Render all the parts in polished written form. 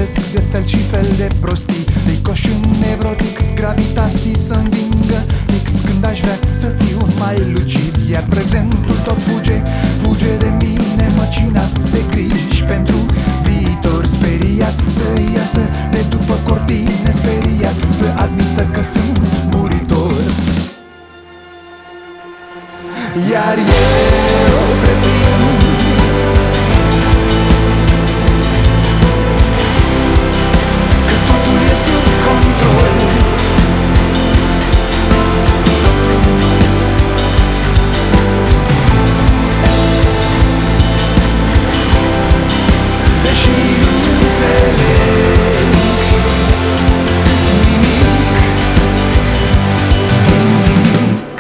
gândesc de fel și fel de prostii. De coșun nevrotic, gravitații să învingă, fix când aș vrea să fiu mai lucid. Iar prezentul tot fuge de mine, măcinat de griji pentru viitor. Speriat să iasă de după cortine, speriat să admită că sunt muritor. Iar eu pretind că totul e sub control. Deși nu înțeleg nimic din nimic.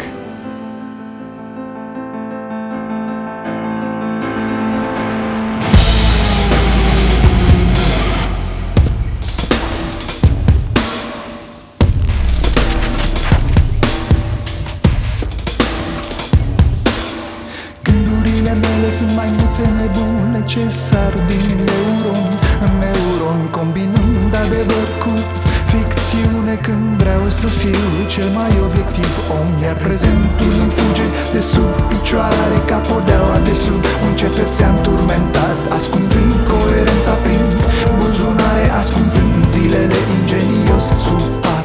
Gândurile mele sunt maimuțe nebune ce sar din neuron în neuron, combinând adevăr cu ficțiune când vreau să fiu cel mai obiectiv om. Iar prezentul îmi fuge de sub picioare ca podeaua de sub un cetățean turmentat, ascunzând coerența prin buzunare, ascunzând zilele ingenios sub